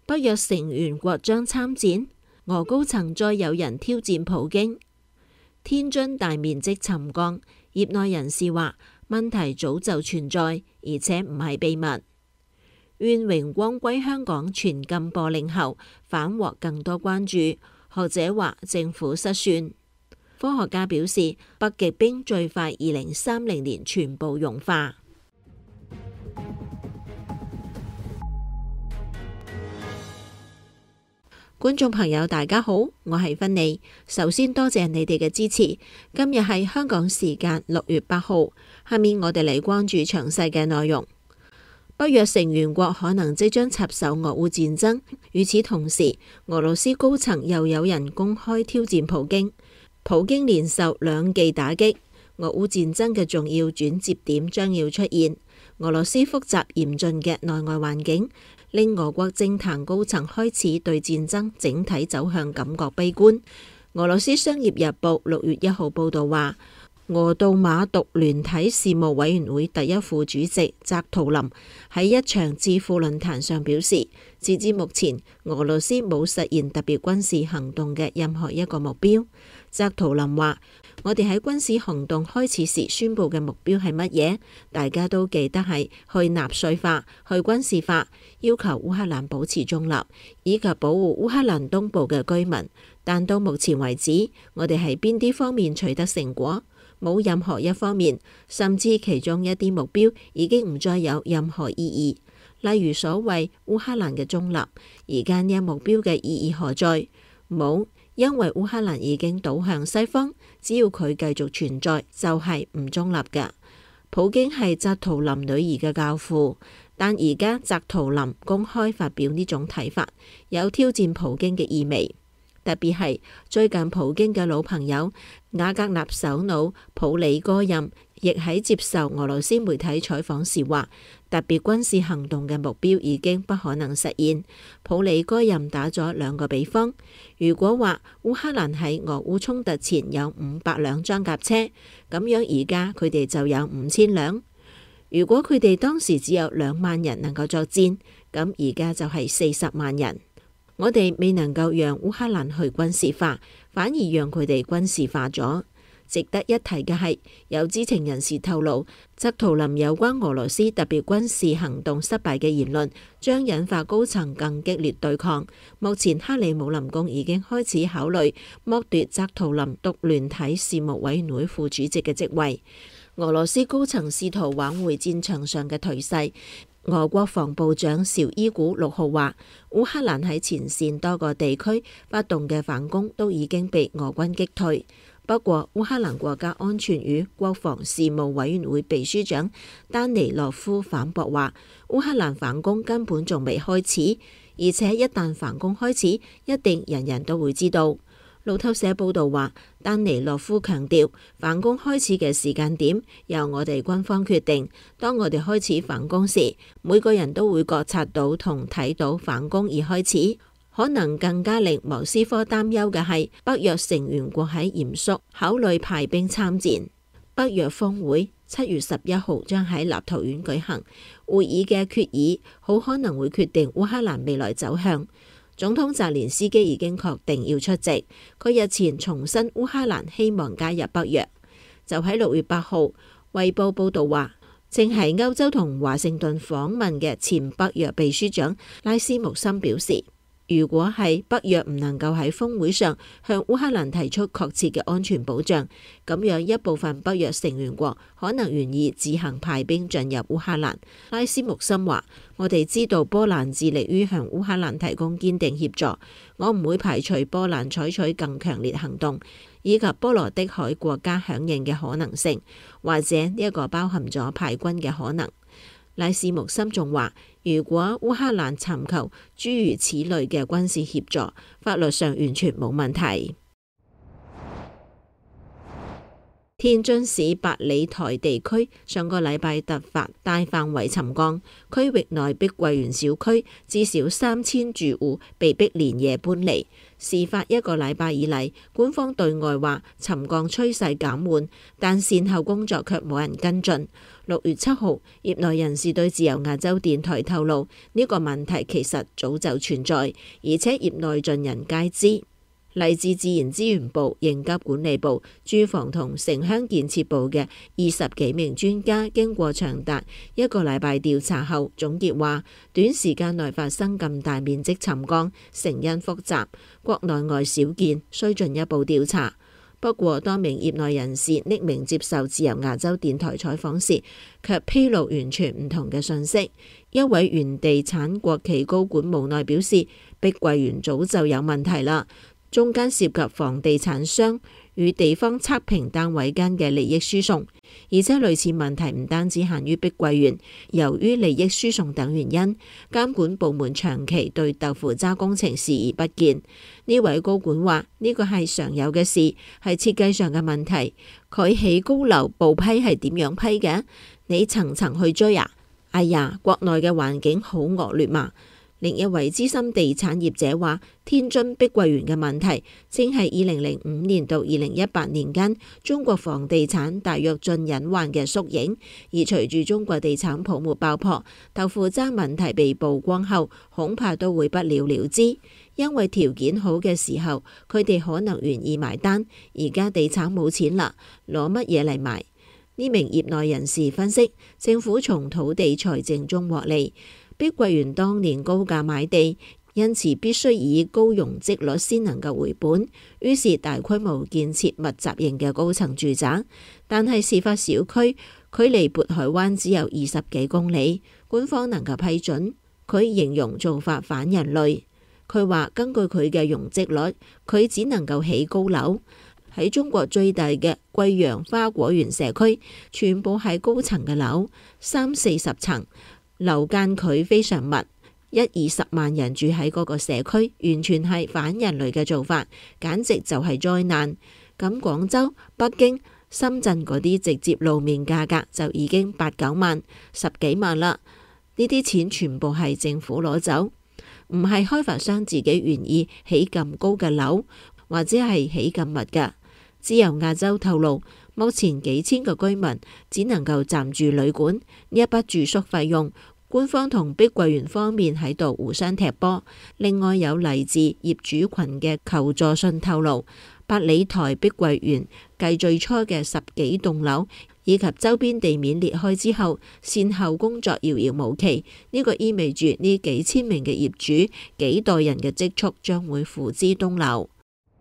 北約成員國將參戰，俄高層再有人挑戰普京。天津大面積沉降，業內人士話問題早就存在，而且唔係秘密。願榮光歸香港全禁播令後，反獲更多關注。學者話政府失算。科學家表示，北極冰最快2030年全部融化。觀眾朋友大家好，我係芬妮。首先多謝你哋嘅支持。今日係香港時間6月8號，下面我哋嚟關注詳細嘅內容。北約成員國可能即將插手俄烏戰爭，與此同時，俄羅斯高層又有人公開挑戰普京。普京連受兩記打擊，俄烏戰爭嘅重要轉折點將要出現。俄羅斯複雜嚴峻嘅內外環境，令俄國政壇高層開始對戰爭整體走向感覺悲觀。俄羅斯商業日報6月1號報道話，俄杜馬獨聯體事務委員會第一副主席扎圖林喺一場智庫論壇上表示，截至目前，俄羅斯冇實現特別軍事行動嘅任何一個目標。扎圖林話，我哋喺軍事行動開始時宣佈嘅目標係乜嘢？大家都記得係去納粹化、去軍事化，要求烏克蘭保持中立，以及保護烏克蘭東部嘅居民。但到目前為止，我哋喺邊啲方面取得成果？冇任何一方面，甚至其中一啲目標已經唔再有任何意義。例如所謂烏克蘭嘅中立，而家呢一目標嘅意義何在？冇，因為烏克蘭已經倒向西方，只要佢繼續存在，就係唔中立嘅。普京係扎圖林女兒嘅教父，但而家扎圖林公開發表呢種睇法，有挑戰普京嘅意味。特別係最近普京嘅老朋友瓦格納首腦普里戈任，亦喺接受俄羅斯媒體採訪時話，特別軍事行動嘅目標已經不可能實現。普里戈任打咗兩個比方，如果話烏克蘭喺俄烏衝突前有500輛裝甲車，咁樣而家佢哋就有5000輛。如果佢哋當時只有2萬人能夠作戰，咁而家就係40萬人。我哋未能夠讓烏克蘭去軍事化，反而讓佢哋軍事化咗。值得一提嘅係，有知情人士透露，扎圖林有關俄羅斯特別軍事行動失敗嘅言論，將引發高層更激烈對抗。目前克里姆林宮已經開始考慮剝奪扎圖林獨聯體事務委員會副主席嘅職位。俄羅斯高層試圖挽回戰場上嘅頹勢。俄國防部長紹伊古6號話，烏克蘭喺前線多個地區發動嘅反攻都已經被俄軍擊退。不過，烏克蘭國家安全與國防事務委員會秘書長丹尼洛夫反駁話，烏克蘭反攻根本仲未開始，而且一旦反攻開始，一定人人都會知道。路透社報道話，丹尼洛夫強調，反攻開始嘅時間點由我哋軍方決定。當我哋開始反攻時，每個人都會覺察到同睇到反攻而開始。可能更加令莫斯科擔憂嘅係，北約成員國喺嚴肅考慮派兵參戰。北約峰會7月11號將喺立陶宛舉行，會議嘅決議好可能會決定烏克蘭未來走向。總統澤連斯基已經確定要出席，佢日前重申烏克蘭希望加入北約。就喺6月8號，衛報報道話，正喺歐洲同華盛頓訪問嘅前北約秘書長拉斯穆森表示，如果係北約唔能夠喺峰會上向烏克蘭提出確切嘅安全保障，咁樣一部分北約成員國可能願意自行派兵進入烏克蘭。拉斯穆森話，我哋知道波蘭致力於向烏克蘭提供堅定協助，我唔會排除波蘭採取更強烈行動，以及波羅的海國家響應嘅可能性，或者呢一個包含咗派軍嘅可能。拉斯穆森仲話，如果烏克蘭尋求諸如此類嘅軍事協助，法律上完全冇問題。 天津市八里台地區上個禮拜突發大範圍沉降，區域內碧桂園小區至少3000住戶被迫連夜搬離。事發1個禮拜以嚟，官方對外話沉降趨勢減緩，但善後工作卻冇人跟進。6月7號，業內人士對自由亞洲電台透露，呢個問題其實早就存在，而且業內盡人皆知。嚟自自然資源部、應急管理部、住房同城鄉建設部嘅20幾名專家，經過長達1個禮拜調查後，總結話短時間內發生咁大面積沉降，成因複雜，國內外少見，需進一步調查。不過，多名業內人士匿名接受自由亞洲電台採訪時，卻披露完全唔同嘅信息。一位原地產國企高管無奈表示，碧桂園早就有問題啦。中間涉及房地產商與地方測評單位間嘅利益輸送，而且類似問題唔單止限於碧桂園。由於利益輸送等原因，監管部門長期對豆腐渣工程視而不見。呢位高管話：呢個係常有嘅事，係設計上嘅問題。佢起高樓報批係點樣批嘅？你層層去追啊？哎呀，國內嘅環境好惡劣嘛。另一位資深地產業者話：天津碧桂園嘅問題，正係2005年到2018年間中國房地產大躍進隱患嘅縮影。而隨住中國地產泡沫爆破，豆腐渣問題被曝光後，恐怕都會不了了之。因為條件好嘅時候，佢哋可能願意埋單，而家地產冇錢啦，攞乜嘢嚟賣？呢名業內人士分析，政府從土地財政中獲利。碧桂園當年高價買地，因此必須以高容積率先能夠回本，於是大規模建設密集型嘅高層住宅。但係事發小區距離渤海灣只有20幾公里，官方能夠批准？佢形容做法反人類。佢話根據佢嘅容積率，佢只能夠起高樓。喺中國最大嘅貴陽花果園社區，全部係高層嘅樓，30-40層。樓間距非常密，20萬人住喺嗰個社區，完全係反人類嘅做法，簡直就係災難。咁廣州、北京、深圳嗰啲直接路面價格就已經8-9萬、10幾萬啦。呢啲錢全部係政府攞走，唔係開發商自己願意起咁高嘅樓，或者係起咁密㗎。自由亞洲透露，目前幾千個居民只能夠暫住旅館，呢一筆住宿費用，官方同碧桂園方面喺度互相踢波。另外有嚟自業主群嘅求助信透露，八里台碧桂園繼最初嘅10幾棟樓以及周邊地面裂開之後，善後工作遙遙無期。呢個意味住呢幾千名嘅業主幾代人嘅積蓄將會付之東流。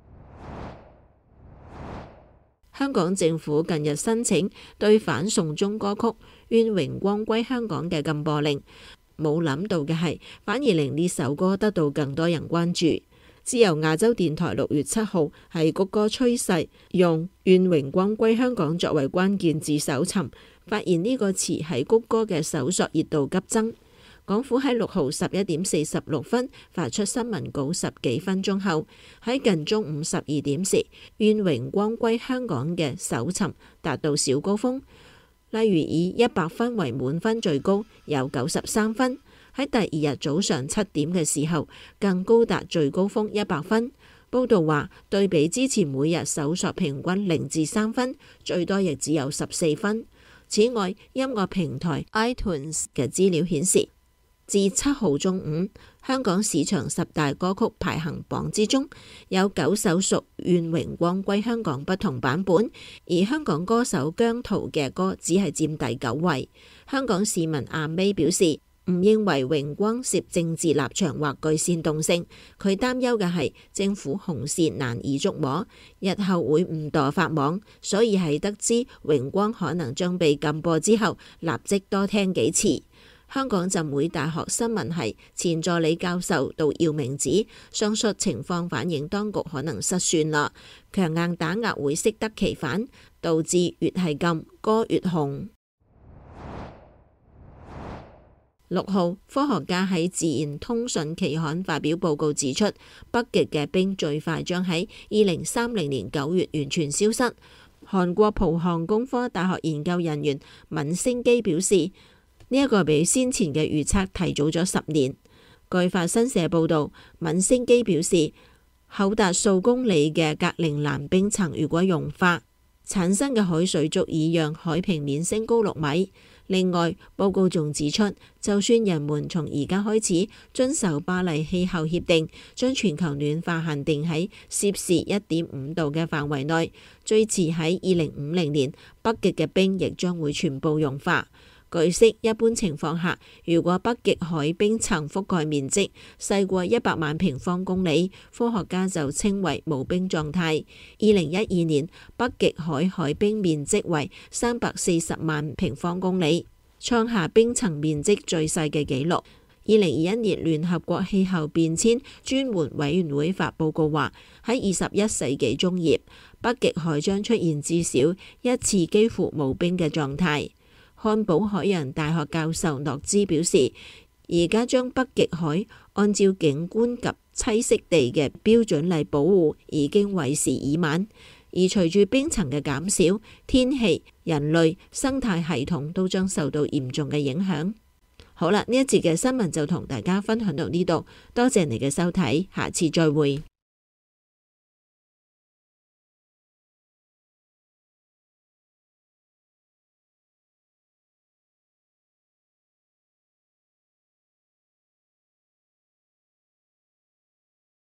香港政府近日申請對反送中歌曲《願榮光歸香港》嘅禁播令，冇諗到嘅係，反而令呢首歌得到更多人關注。自由亞洲電台6月7號係谷歌趨勢，用《願榮光歸香港》作為關鍵字搜尋，發現呢個詞喺谷歌嘅搜索熱度急增。港府喺6號11點46分發出新聞稿10幾分鐘後，喺近中午12點時，願榮光歸香港嘅搜尋達到小高峰。例如以100分為滿分最高，有93分。喺第二日早上7點嘅時候，更高達最高峰100分。報道話，對比之前每日搜索平均0至3分，最多亦只有14分。此外，音樂平台 iTunes 嘅資料顯示，自7號中午，香港市場10大歌曲排行榜之中，有9首屬《願榮光歸香港》不同版本，而香港歌手姜濤嘅歌只係佔第9位。香港市民阿 May 表示，唔認為榮光涉政治立場或具煽動性，佢擔憂嘅係政府紅線難以捉摸，日後會誤墮法網，所以喺得知榮光可能將被禁播之後，立即多聽幾次。香港浸會大學新聞系前助理教授杜耀明指，上述情況反映當局可能失算啦，強硬打壓會適得其反，導致越係禁歌越紅。6號，科學家喺《自然通訊》期刊發表報告指出，北極嘅冰最快將喺2030年9月完全消失。 韓國浦項工科大學研究人員閔昇基表示，呢一個比先前嘅預測提早咗10年。據法新社報導，閔昇基表示，厚達數公里嘅格陵蘭冰層如果融化，產生嘅海水足以讓海平面升高6米。另外，報告仲指出，就算人們從而家開始遵守巴黎氣候協定，將全球暖化限定喺攝氏1.5度嘅範圍內，最遲喺2050年，北極嘅冰亦將會全部融化。據悉，一般情況下，如果北極海冰層覆蓋面積細過100萬平方公里，科學家就稱為無冰狀態。2012年，北極海海冰面積為340萬平方公里，創下冰層面積最細嘅紀錄。2021年，聯合國氣候變遷專門委員會發報告話，喺21世紀中葉，北極海將出現至少一次幾乎無冰嘅狀態。漢堡海洋大學教授諾茲表示，而家將北極海按照景觀及棲息地嘅標準嚟保護已經為時已晚，而隨住冰層嘅減少，天氣、人類、生態系統都將受到嚴重嘅影響。好啦，呢一節嘅新聞就同大家分享到呢度，多謝你嘅收睇，下次再會。